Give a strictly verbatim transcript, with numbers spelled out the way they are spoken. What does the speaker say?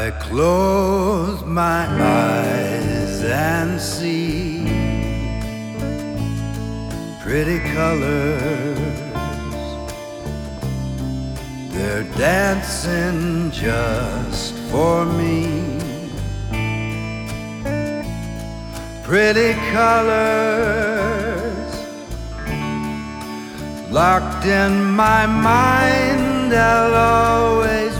I close my eyes and see pretty colors. They're dancing just for me. Pretty colors locked in my mind, I'll always